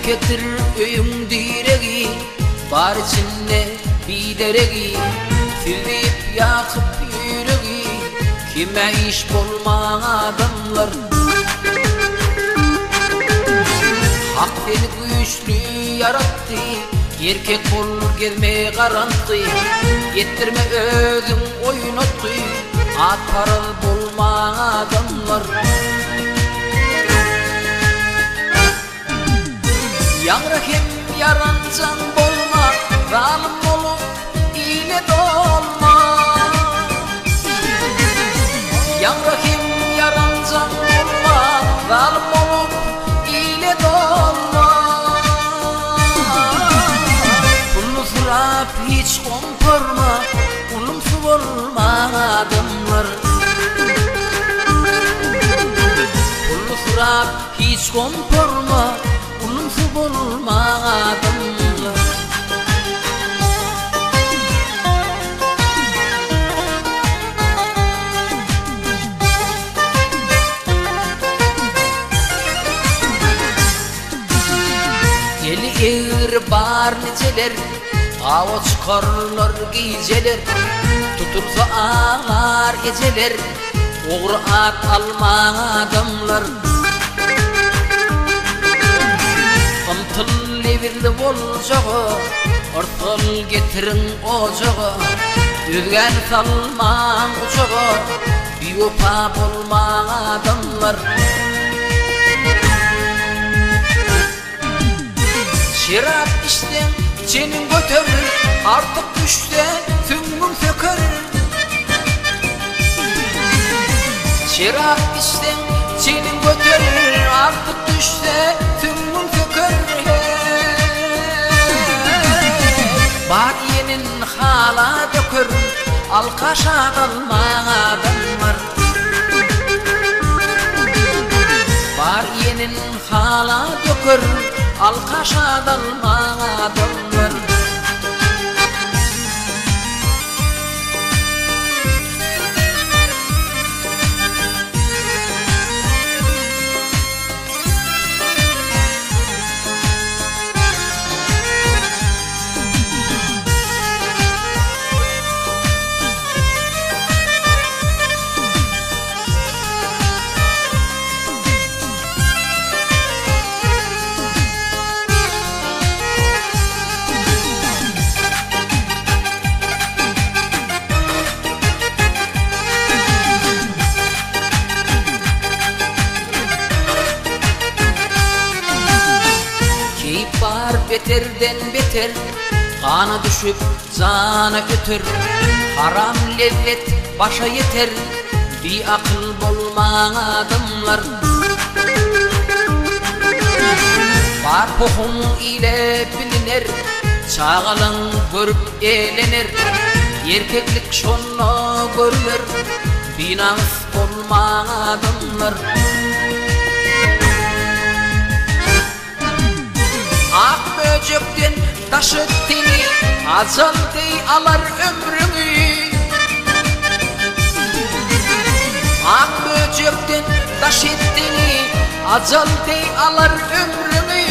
Erkektir öyün diregi, bar içinde bideregi, Sildip yakıp yüregi, kime iş bulma adamlar. Hak beni güçlü yarattı, erkek bol gezme garanti. Yettirme özüm oynatı, at paral bulma adamlar. Yanrakem yarancan bolma, zalim olup ile dolma. Yanrakem yarancan bolma, zalim olup ile dolma. Pullu surap hiç kontorma, ulumsu olma adamlar. Pullu surap hiç kontorma, ulumsu olma adamlar. Eli eğir bar niceler, ava çıkarlar geceler. Tutursa ağlar geceler, oğru at alma adamlar. Amtıl levirli olacağı, ortal getirin ocağı. Özgen salman uçağı, bir opa bulma adamlar. Şirap içten çenin götürür, artık düşte tüngün söker. Şirap içten çenin götürür, artık düşte tüngün söker. Bar yenin hala dökür, alkaşa kalma adamlar. Bar yenin hala dökür, alkaşa dalma adamlar. Beterden beter, kanı düşüp canı ötür. Haram lezzet başa yeter, bir akıl bulma adamlar. Var pohum ile bilinir, çağalın görüp eğlenir. Erkeklik şonla görülür, binans bulma adamlar. Ak böcekten taş ettiğini, azal dey alar ömrümü. Ak böcekten taş ettiğini, azal dey alar ömrümü.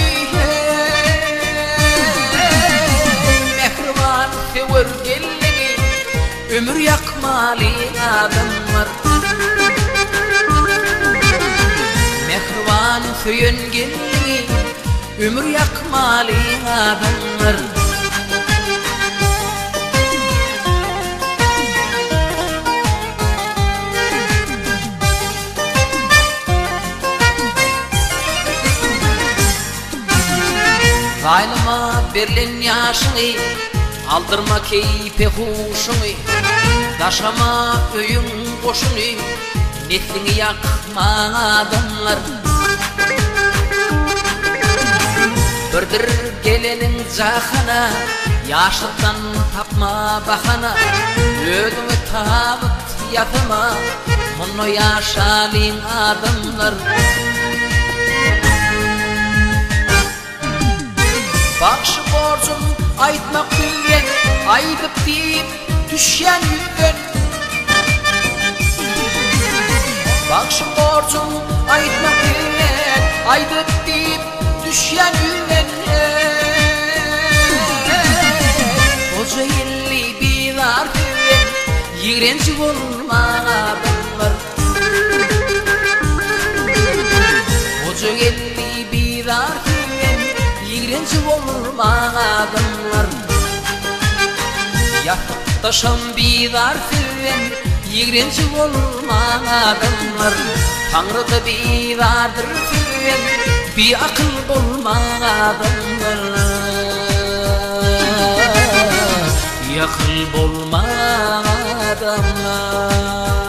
Mehriban sever gelini, ömür yakmalı adamlar. Mehriban söyün gelini, ömür yakmalı adamlar. Gaylıma berlen yaşını, aldırma keyfe huşunu. Taşama öyün boşunu, neslini yakma adamlar. Birdir gelenin zahana, yaşlıktan tapma bahana. Ödümü tağıt yapma, onu yaşalın adamlar. Bakşı borcum aytmak bilgen, aydıp deyip düşen yüzden. Bakşı borcum aytmak bilgen, aydıp deyip düşen yüzden. Yigrenci bolma adamlar. Hoca geldi bidar filen, yigrenci bolma adamlar. Yaktaşan bidar filen, yigrenci bolma adamlar. Tanrı'da bidardır filen, bir akıl bolma adamlar. Yakıl bolma adamlar.